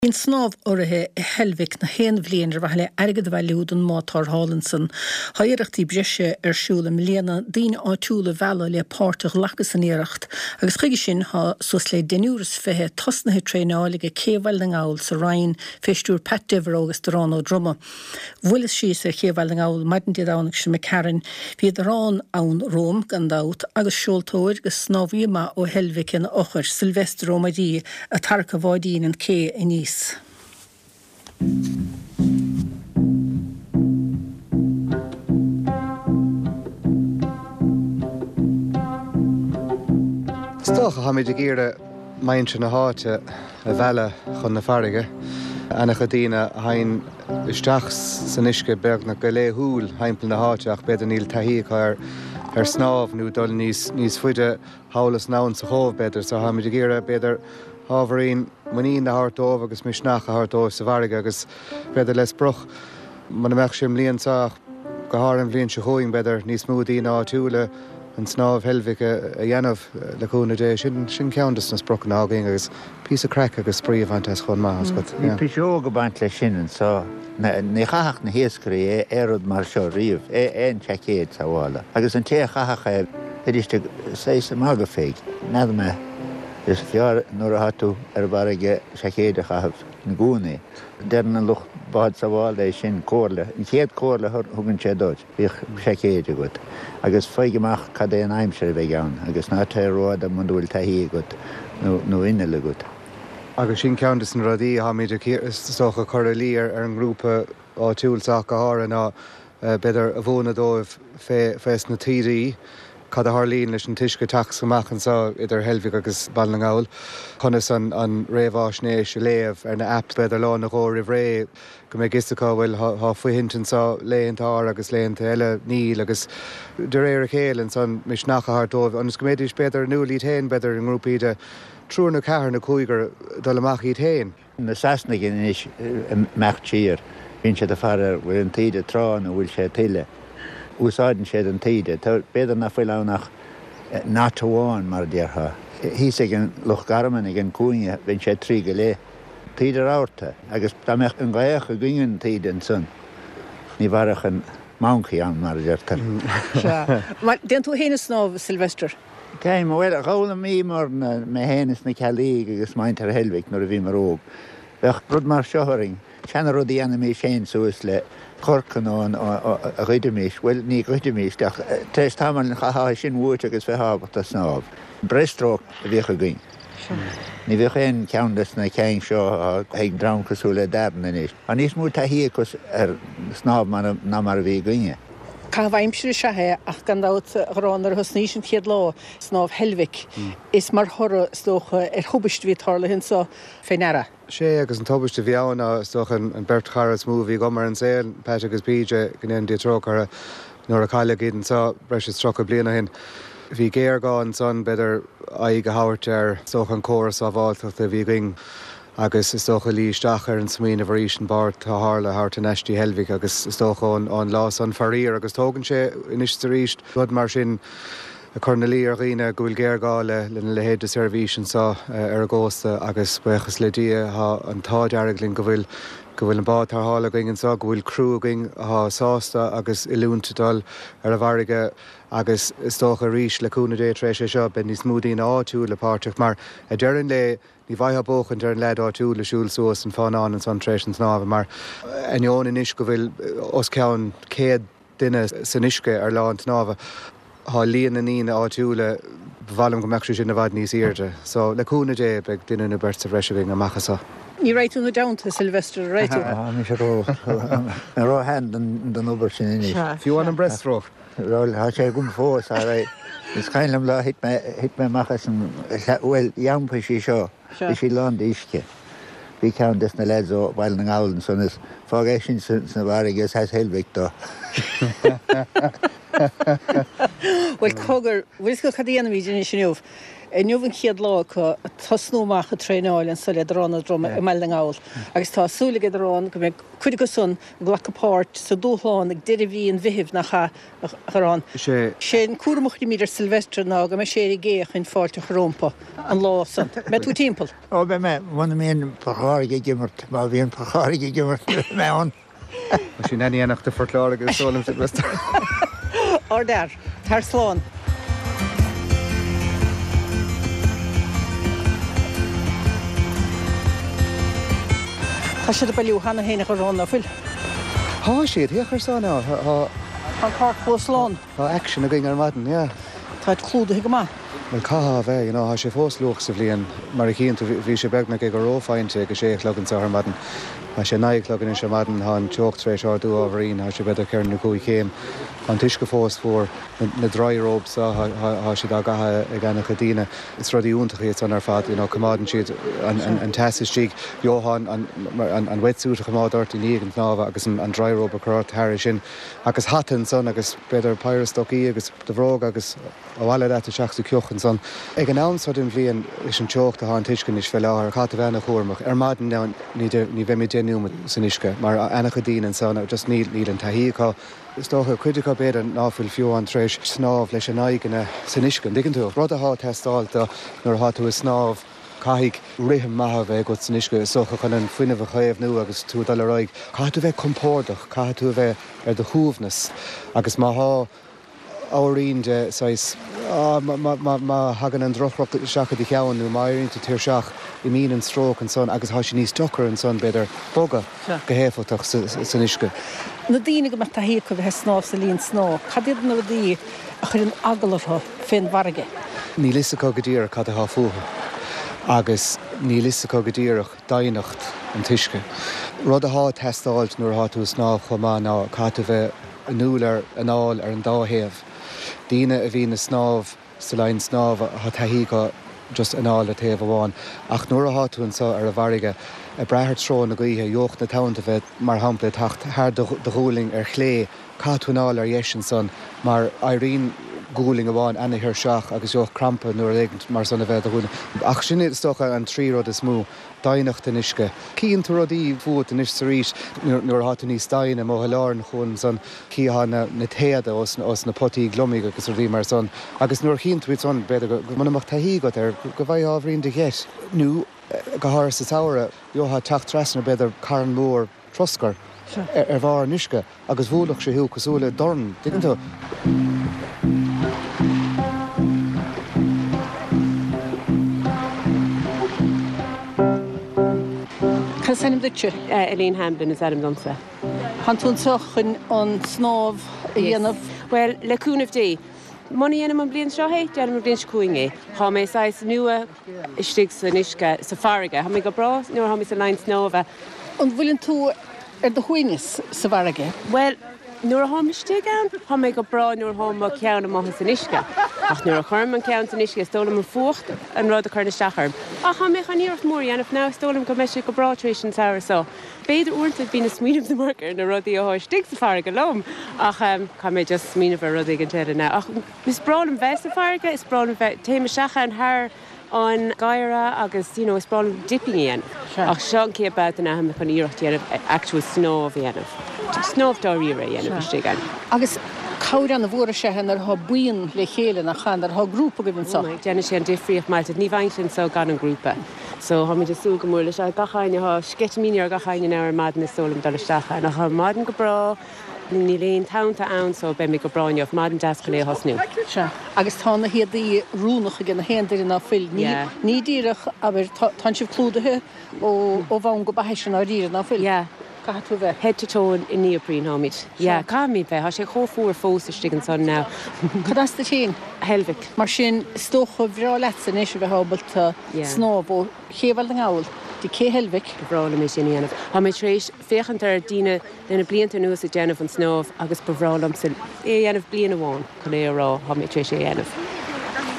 Bhín snámh orthe I Helvig na héan bhliain ar bhaile airgad bhheiliúdan Mátar Hallinson. Thaireachtaí breise siúla mléana daoine áitiúla bheala le páirteach lachas an éireacht, agus chuige sin ha sus le denúras fithe tosnathe tréálaige céhhail na ngáil sa rainn féistúr Pat Devereux agus Dorán ó Droma. Bhuilas sí sa chéhhail na ngáil maidin dánach sin McCarran, bhí Dorán ann Róm gan dát agus siúltóir agus snámhíama ó Helvig in ochar Sylvester Romadí a tarca bháidín an cé in níos. Stocha ha mé de gére maintse na háte a bhela chun na farige. Anna chadína hain isteach san isce berg na go léthúil heimpel na háteach beidir níl taíigh ar snámh nó dul níos fuide hálas nán sa chomh beidir, so ha mé de gére beidir ábharín muín na hartómh agus misneach a hartómh sa bharige agus beidir les broch. Man meach sim líonach go háir an bhlion se chuing beidir níos smúdaí ná túla an snámh Helvig a dhéanamh leúna dé sin ceantas na sprochan ágaing agus pí a crack agus spríomhaintas chun más. Ní pisio go baint le sinan so ní chaach na héascarí éad mar seo riomh éon teicéad sa bhála. Agus an té chacha idiriste sé mága féig. Nada me is fiar nuair a hatú ar barige teicéad a chahabh na gúnaí. Dean an lucht bad sa bhála é sin cóirla. An chéad cóirla thugann sé dóid, bhíoh teicéad a gud. Agus feigeach cad é an aimseir bheith ann, agus ná térád a man bhfuil taí gud nó ine le gud. Agus sin ceantas an rodí ha méidir socha choralí ar an grúpa áitiúilteach go háir ná beidir a bhóna dóibh fés na tíí, cad a Harlín leis an tuisce tax goach an sa idir Helvig agus Ballingáil. Conas an réomhásnééis léamh ar na app beidir lá na ghóir ré go mé gisteá bhfuil há faointan sa léontá agus léonta eile níl agus de réir a chéalann san misneach a hartómh, agus go méidir beidir nuaí tain beidir an grúpaide trúr na cehar na cúigar dul amach iad tain. Na sasna gin is mecht tír, bhín sé a fear bhfuil an tíide trán a bhfuil sé tuile. Úsáidin sé an tíide, tá beidir na foiil annach nátaháin mar deartha. Hí ag an luch garman ag an cúine bhín sé trí go lé. Tíidir áirta, agus tá meach an gaiach a gingin tíide an sun. Ní bharach an máncaí an mar deartha. Mar den tú héana snámh Sylvester? Ceim bhfuil a gála mí mar me héanas na cealaí agus maint ar Helvig nuair a bhí mar óg. Bheith brud mar seoring, seanna rudí anna mí sé suas le corcan a ghuidirmís, bhfuil ní ghuidirmís, tréis táman chaá sin bhuaite agus bheith hábhat a snámh. Breistróch a bhíoch a gin. Ní bhíoch éon ceantas na céin seo ag dramcasú le dearna is. A níos mú taíchas ar snámh ná mar a bhí gine. Cá bhaimsir sethe ach gan dát gránar hosníos an chéad lá snámh Helvig is mar thora stocha ar chubaist bhí tarla hin sa féinara. Sé agus an tobaiste bheanna stocha an Bert Charras múví gomar an saoil, Pat agus Bíide gnéan détróchar nuair a chaile géan sa breis trocha bliana hin. Bhí géar gáin san beidir aig go háirt ar stocha an córas a bháilteach a bhí ging agus is stocha líisteach ar an smína bhríos an bar tá hála thart an eistí Helvig agus is stocha an lás an farír agus tógann sé inis sa ríist bud mar sin a cornelí ar gine go bhfuil géargáile le héad de servísin sa ar a ggósta agus buchas le dia an tádearglinn go bhfuil an bád tar hála going sa go bhfuil crúing a sásta agus ilúntadal ar a bharige agus is tócha ríis leúna dé trééis sé seo ben níos smúdaí áitiú le páirteach mar a dearan le ní bhaithe bóchan ar an lead áitiú le siúil suas an fáán an san trééis an snámh mar anion inis go bhfuil os ceann céad duine san isce ar lá an snámh. Tá líon na nína áitiúla bhhailm go meachú sin na bhd níos irde. So leúna dé beag duine na bert sa bhreising a machchasa. Ní réitú na damta Sylvester réitú. Ní sé rá hen den obair sin inis. Fiú an breistroch. Ráil há sé gom fós a ré. Is caiinlam le hit me machchas bhfuil jaampa sí seo, i sí lá isce. Bhí ceantas na leid ó bhil na ngálan son is fágéis sin sa bharige is heas Helvig dó. Well, cogur, bhfuil go cadíanamh idir sinniuh. Nuhann chiad lá go tasnúach a tréáil an soile dránna drom i meillingáil. Agus tá súlaige rán go mé chuide go sun glachapát sa dúláán ag deidir bhí an bhíh nach charán. sé cuaramachí míidir Silvestre ná go me sé géach in fáilte chrómpa an lásan. Me tú timppel? Ó be me bhna mén paáige gimmert má bhíon paáige gimmert meán. sin naíanaach de fortláir agus sólam si best. Or der, tar sláán. Tá siad a bailú hana héna go rán áfuil. Tá siad, hiachar sána, An cá chósláán. Tá action a ging ar madan, yeah. Táid clúda hi go má. Well caha bheith, há sé fóslúach sa bblion mar a chéanta bhí sé beagna ag go rófáinte go sé chlogann sa madan. Tá sé 9 clogan in se madan há an teochtrééis ardú áhrín, há sé beidir cearn na cúi chéim. An tuisce fós fuór na dryróbs há sé dá gatha ag anna chadíine. Is rudí úntacha an ar fad, cumádan siad an teistíigh Johan an wetúta chumádáirt in íag an náha agus an dryrób a chráir thir sin. Agus hatan son agus beidir pyrostoí agus de bhróg agus bhhaile éta seachú ceochan son. Ag an ámsá den bhíon is an teocht a há an tuiscin is fel láthir chatta bheithna chóirmach. Ar madan ná ní bheith mé déanú san isce, mar anna chadíine son just níl an taíá. Is dócha chuideá béad an náfuil fiú an trééis snáb leis an aigeine san iscin. Digann tú, rud aá testáilta nuair há tú is snáb caiigh rithim maithe bheith go san isce socha chun an fuiineh chéamh nu agus tú dal roiig. Caitú bheith compórdach, caitú bheith ar do chúbhnas agus má há áirín de má hagan an drochrocht seacha d cheanú mairínta tíir seach I mín an strók an son agus há sin níos dochar an son beidir boga go héfaach san isce. Na dtíine go mar taí go bheit snáb sa líon sná. Cadéad na dí a chur an agalartha féin warige. Ní lisa go dtíar cad a fuha agus ní lisa go dtíireach dainacht an tuisce. Rud a há testáilt nuair há tú snáb chumá ná catú bheith anúlar an áil ar an dáhéamh. Díine a bhí na snáb sa lein snáb a taí go just an áil a taobh bháin. Ach nuair a háún sa ar a bharige a brethir trón na gaothe jocht na tanta bheith mar hampla tacht thar de ghúling ar chlé catúnáil ar dhéisian son mar airín gúling a bháin ana hir seach agus joch crampa nuair éigent mar sanna bheith a húna. Ach sin is stocha an trí rud is mú dainacht in isce. Cíonn tú rodí bhuat in is sa rís nuair háta níos daine mo heláirn chun son cíhanna na téada os na potíí glomig agus a bhí mar son. Agus nuair chin tú son beidir go manach taí go ar go bhaid ábhrín de gheis. Nú go háir sa táire joha tacht trasna beidir cairn mór troscar ar bhar an isce agus bhúlach sé hiú cosúla dorn. Digann tú? Sanim dúte Eileen Hamblin is Adam Dunsa. Han tún sochn an snáb dhéanamh. Well, le cúnamh dé. Mona dhéanam an blion seo hé, deanam an blion cuaingé. Tá mé sais nua istigh sa nisce sa farige. Ha mé go bra, nuair ha mé sa lein snábha. An bhfuiln tú ar do chuoinis sa bharige? Well, nuair ha mé stig an, ha mé go bra nuair ha má ceanna maithe sa nisce. Ach nuair a chum an ceann sa nisce, stólam an fucht an rud a chuir na stachar. Ach ha mé chaníocht mór dhéanamh ná stólam go meisi go bra trééis an saoir so. Beidir úrta bí na smíanamh na marcar na rudí a stig sa farige lom. Ach cha mé just smíanamh ar rudí an teire ná. Ach is bralam bheith sa farige, is bralam bheith téime seacha an thar an gaire agus is bralam dipping íon. Ach seán cí about an aham chun íirecht dhéanamh actual snáb dhéanamh. Snáb dá riire dhéanamh stig an. Agus Cáir an bhór sehan ar tha buin le chéile nach chan ar tha grúpa go bhín sa. Déanana sé an difríoch mailte, ní bhaintlinn so gan an grúpa. So ha mé de sú go mór leis a gachaine ha skeitmíine ar gachaine ar madan is sólam dal isteach nach ha madan go bra ní léon tánta ann so be mé go braineh madan deascan é hosnú. Se agus tána hiad í rúnach gin na héidir na fil. Ní díireach aber tan sibh clúdathe ó bhain go bahéisian á ríre na fil. Caitú bheith. Head to toe in neoprene hámid. Cá mí bheith, ha sé chófuair fós stigan son ná. Cadasta tin? Helvic. Mar sin stocha bhrá letsan éis bheith hábalta snáb ó chéhil an gáil. Dí cé helvic. Bhrála mé sin dhéanamh. Ha mé trééis féchantar díine lena blianta nuas a déanamh an snáb agus bhrálam sin é dhéanamh bliana bháin chun é rá ha mé trééis é dhéanamh.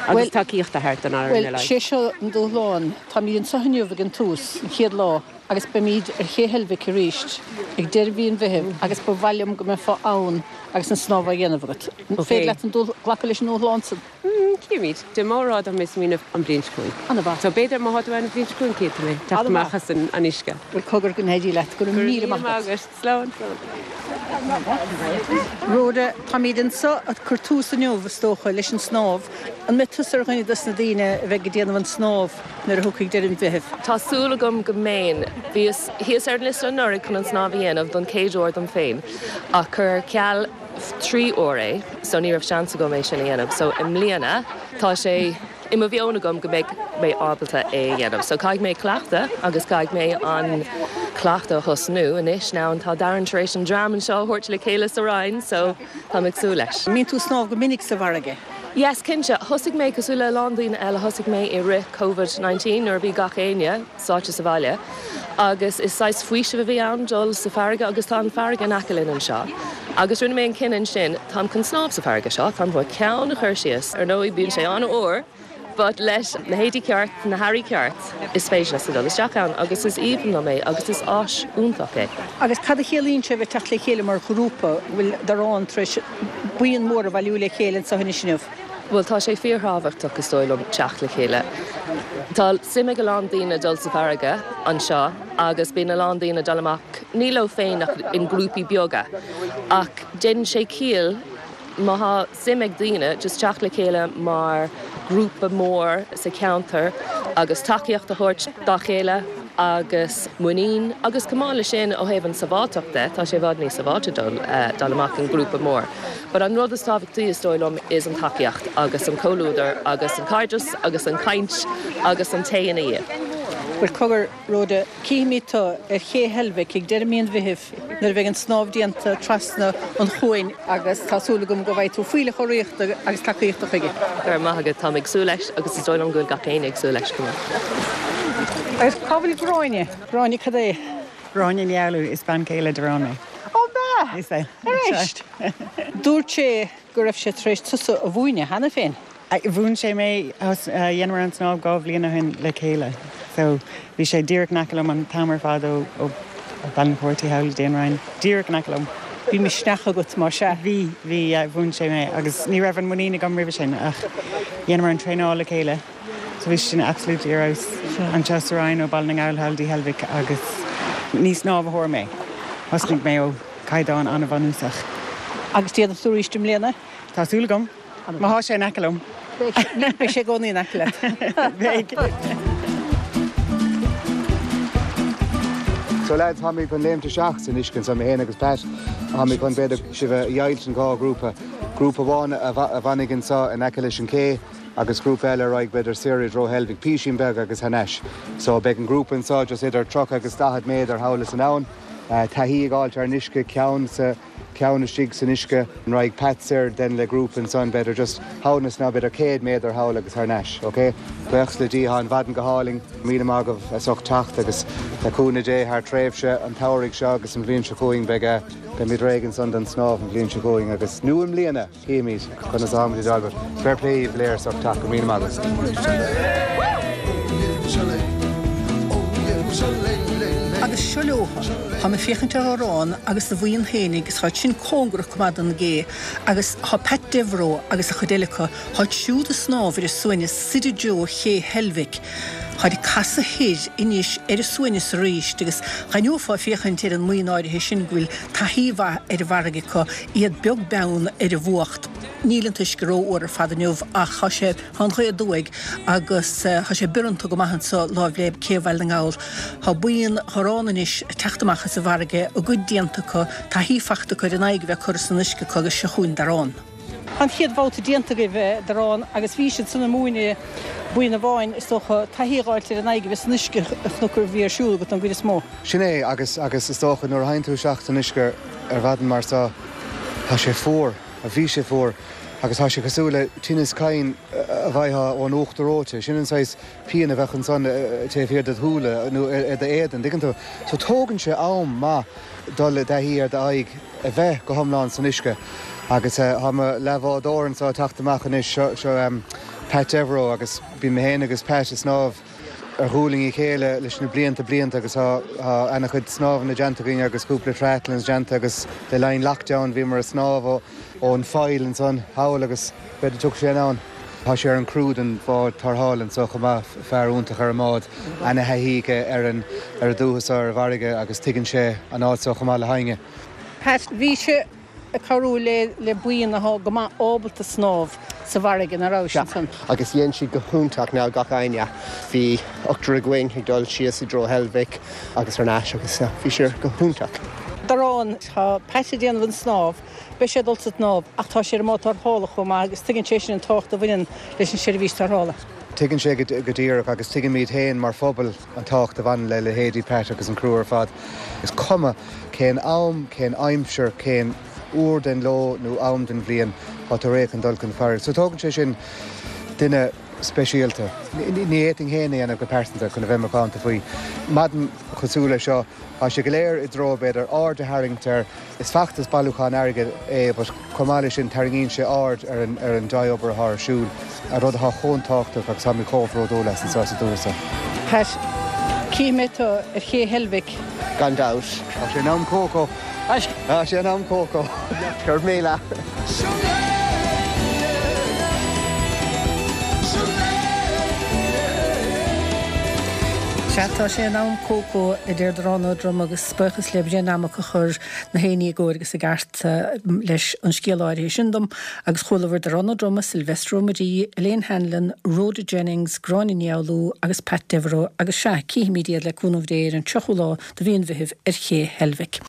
agus takeíocht a hart an áir Well, sé seo an dúláin, tá míon sahanniuh an tús chéad lá, agus be míad chéhelvic a ríist, ag derbhíon bheithim, agus ba bhailm go me fá ann agus an snáb a dhéanamhgad. Fé le an ghlacha leis nó lásan. Cíimiid, de mórrád am mis mína an blinskúin. Anna bá. So béidir má háú an blinskúin cé mé, Taachchas an isisce. Bhfuil cogur go nédí leit gur mí agus slán. Róda tá míad an sa a chur tús a neomh tócha leis an snáb, an me tusar chuine dus na daine bheith go déanamh an snáb nar a thucaigh deir an bheithh. Tásúla gom go méin, híos ar list an nuir chun an snábhíanamh don céadúir don féin, a chur ceall 3 óré, so ní rah seansa go mééis sin dhéanamh, so im líana tá sé Ima bheonna gom go méid mé ábalta é dhéanamh. So caig mé cleachta agus caig mé an cleachta thusnú inis ná an tá daran éis an drám an seo thuirt le chéile sa ráin, so tá migsú leis. Mín tú snáb go minic sa bharige. Yes, cinse, thusig mé cosú le London eile thusig mé i ri COVID-19 ar bhí gach éine, sáte sa bhaile, agus is 6 fuise bhí an dul sa farige agus tá an farige an acalinn an seo. Agus rinne mé an cinan sin, tá chun snáb sa farige seo, tá bhfuil ceann na chuirsias ar nó bíonn sé an ór, but leis na héadí ceart na Harry ceart is féisina sa dul isteach an, agus is íban na mé, agus is ás úntaach é. Agus cad a chéalaín se bheith teach le chéile mar grúpa bhfuil darrán treis buon mór a bhilú le chéileann sa huine sinmh. Well, tá sé fíorthbhachtach is dóilm teach le chéile. Tá simime go Londína dul sa farige an seo, agus bí na Londína dul amach níló féinach in grúpi beaga. Ach déan sé cíal má simime daine just teach le chéile mar grúpa mór sa counter agus takeíocht a thuirt dá chéile agus muín agus cumála sin ó héhann sa bháteachta, tá sé bhd ní sa bháte dul amach an grúpa mór. But an rud is tábhachtí is dóilm is an takeíocht agus an cóúdar agus an cairdus agus an caint agus an taana iad. Bhfuil cogur róda cíimítá ar chéhelbheith ag deirmíon bheithh nar bheith an snábhdíanta trasna an chuin agus tásúla gom go bhaid tú fuile choíochta agus takeíochta chuige. Gur maithagad tá agsú leis agus is dóilm gúil gach éine agsú leis cumá. Agus cabhail Bráine, Bráine cad é? Bráine lealú is ban céile de rán mé. Ó bá! Is é. Éist. Dúirt sé go raibh sé tréis tusa a bhuaine hena féin. Bhún sé mé dhéanamar an snáb gáh líana hin le chéile. So bhí sé díreach nacalm an tamar fad ó Ballinportí heil déanráin. Díreach nacalm. Bhí mi sneacha go mar se. Bhí bhún sé mé, agus ní raibh an muína gom rih sin ach dhéanamar an tréáil le chéile. So bhí sin absolút arás an teasaráin ó Balling Áilhaldí Helvic agus níos náb a thuir mé. Hosnig mé ó caidáin anna bhanúsach. Agus tíad an súrístim léana? Tásúla gom, má há sé nacalm. Be sé gcónaí nacla. So lads, ha mi gon léimte seach san iscin sa héana agus pet, ha mi gon beidir si bheith iailt an gá grúpa. Grúpa bháin a bhanigin sa an eicilis an cé, agus grúpa eile roiig beidir Sirid Ro Helvig Písínbeg agus Hanesh. So beag an grúpan sa just idir troch agus dahad méid ar haulas an ann. Tahí gáilt ar nisce ceann stig san isce an roiig patsir den le grúpan san beidir just haunas ná beidir céad méid ar haul agus Hanesh, okay? Buchs le dí an bhadan go háling, míle mágah a soch tacht agus Cúna dé haar tréimhse an tairigh se agus an bblionn se cóing beag go mid réigen san den snáb an bblionn se cóing agus nuam líana chéimiid chun as amí dalbert. Fair play bléir soch tacht go míle mágas. Agus seolóha, ha me féchante árán agus na bhuion hénig gus háid sin cóngrach cumad an gé agus ha pet devró agus a chodélacha háid siúd a snáb ar a suine Sidir Jo ché Helvic. Háid casa héid inis ar a suine sa ríist agus chaneofa féchante an muoináirithe sin gúil tahíha ar a bharige có iad beag beann ar a bhuacht. Nílantais go ró ór fada neomh ach cha sé an chuid dúig agus cha sé buranta go maithan sa lábhléib céhhail na gáil. Tá buíon choránanis teachtamachcha sa bharige a go dianta có tahífachta chuir an aig bheith chur san isce agus se chuin darrán. An chiad bháta dianta go bheith darrán agus bhí sin sanna múine buina bháin is tócha tahíáilte an aig bheith san isce chnucur bhí arsúla go an gcuide smó. Sinné agus is tócha nuair hain tú seach san isce ar bhadan mar sa tá sé fór, a bhí sé fór. Agus tá sé cosúla tínas cain a bhaitha ón uachtaróte, sin anáis píana a bheitchan san téhhéir de thúla nó ar éan digann tú. So tógann sé am má dul de hí ar de aig a bheith go thomláin san isce. Agus ha me lehádóran sa taachtamachchan is seo Pat Devereaux agus bí mé héana agus Pat is snáb thuúling í chéile leis na blianta agus ana chud snáb na gentaíine agus cúpla tretlins genta agus le lein lockdown bhí mar a snáb ón fáil an son háil agus beidir tuach sé an. Tá sé an crúd an bhád tarthálann so chumá fearúntaach ar mád ana heíige ar dúchas ar bharige agus tuigann sé an áil so chumá le hainge. Pat, bhí sé a carú le buíon go má ábalta snáb sa bharige na rásin san. Agus dhéon si go húntaach ná gach aine. Bhí ochtar a gcuin ag dul sios I dro Helvic agus ar náis agus bhí sé go húntaach. Darrán tá Pat déanamh snáb, be sé dulsa náb ach tá sé má tarthála chum agus tuigann sé sin an tácht a bhain leis an seirbhís tarthála. Tuigann sé go dtíach agus tuigann míad héin mar phobal an tácht a bhain le héadí Pat agus an crúar fad. Is cuma cén am, cén aimseir, cén úr den lo nó am den bblion á réic an dulcan fearr. So tógann sé sin duine speisialta. Ní éting héna anana go persanta chun bheith maránta faoi. Madan chusúla seo a sé go léir I dro beidir ard a haingtar is feachtas bailúcháin airige but comáile sin taringín sé ard ar an daobair th siúil a rud ath chóntáachta agus samí cóhródó leis an sása dúsa. Pat, cíimetá ar ché Helvic. Gandát. A sé nám cócó. A sé nám cócó. Cur méle. Setá sé nám cócó I dtéir ránádrom agus spechas le bhé amach a chur na héanaí ggóirgus a gart leis an scéaláirí sindom agus cholamhar de ránádroma Silvestro Marie, Elaine Hanlon, Rhoda Jennings, Gráinne Nialú agus Pat Devereaux agus se cíimiiad le cúnmh déir an teochulá do bhíon bhíh ar ché Helvic.